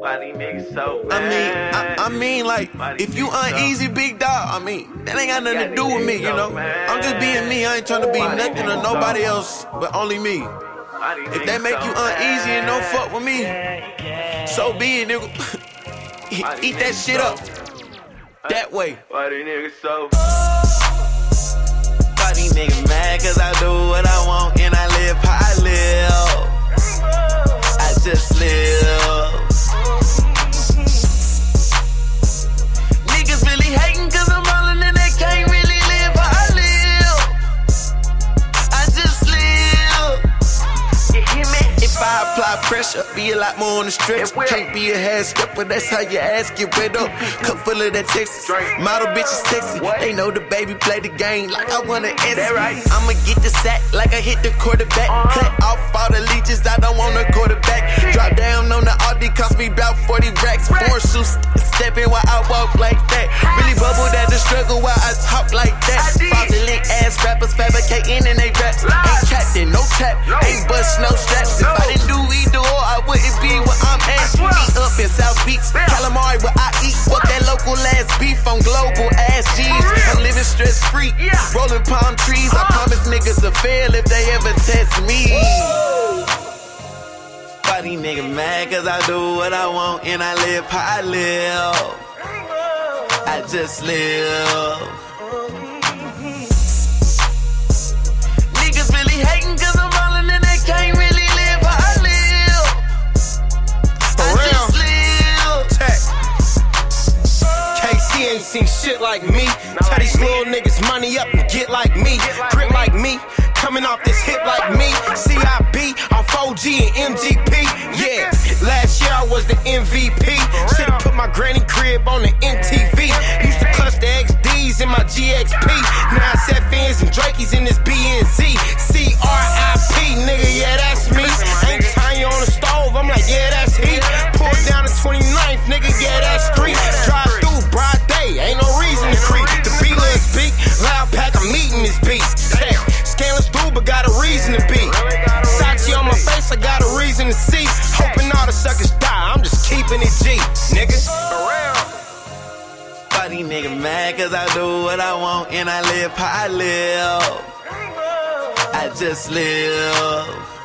I mean, like, if you uneasy, big dog, I mean, that ain't got nothing to do with me, you know? I'm just being me. I ain't trying to be nothing or nobody else, but only me. If they make you uneasy and don't fuck with me, so be it, nigga. Eat that shit up. That way. Why these niggas mad cause I do what I want and I live how I live. I just live. Niggas really hating cause I'm rollin' and they can't really live how I live. I just live. You hear me? If I apply pressure, be a lot more on the stretch. Can't be a half stepper, that's how your ass get wet up. Cup full of that Texas, model bitches sexy. They know the baby play the game like I wanna S. I'ma get the sack like I hit the quarterback. Cut off all the leeches, I don't want a quarterback. Drop down on the Audi, cost me about 40 racks. Four shoes, stepping while I walk like that. Really bubbled at the struggle while I talk like that. Fraudulent ass rappers fabricating in they raps. Ain't captain, no trap, ain't bust no straps. If I didn't do either or, I wouldn't be where I'm at. Eat up in South Beach, calamari where I eat. Fuck that local ass beef on global ass G's. I'm living stress free, rolling palm trees. I promise niggas to fail if they ever test me. Why these niggas mad cause I do what I want and I live how I live. I just live. Niggas really hating cause I'm rollin' and they can't really live how I live. I just live. KC ain't seen shit like me. Tell these little niggas money up and get like me. Grip like me. Coming off this hip like me. CIB, I'm 4G and MGP. Yeah, last year I was the MVP. Should've put my granny crib on the MTV. Used to clutch the XDs in my GXP. Now it's FNs and Drakey's in this BNZ. CRIP, nigga, yeah, that's me. Ain't tying on the stove, I'm like, yeah, that's heat. Pull down the 29th, nigga, yeah, that's street. Drive through, broad day, ain't no reason to creep. The B-Lug speak, loud pack, I'm eating this beat. Scandalous through, but got a reason to be. Sachi on my face, I got a reason to see. Hoping all the suckers die, I'm just keeping it G, nigga. Why these niggas mad cause I do what I want and I live how I live. I just live.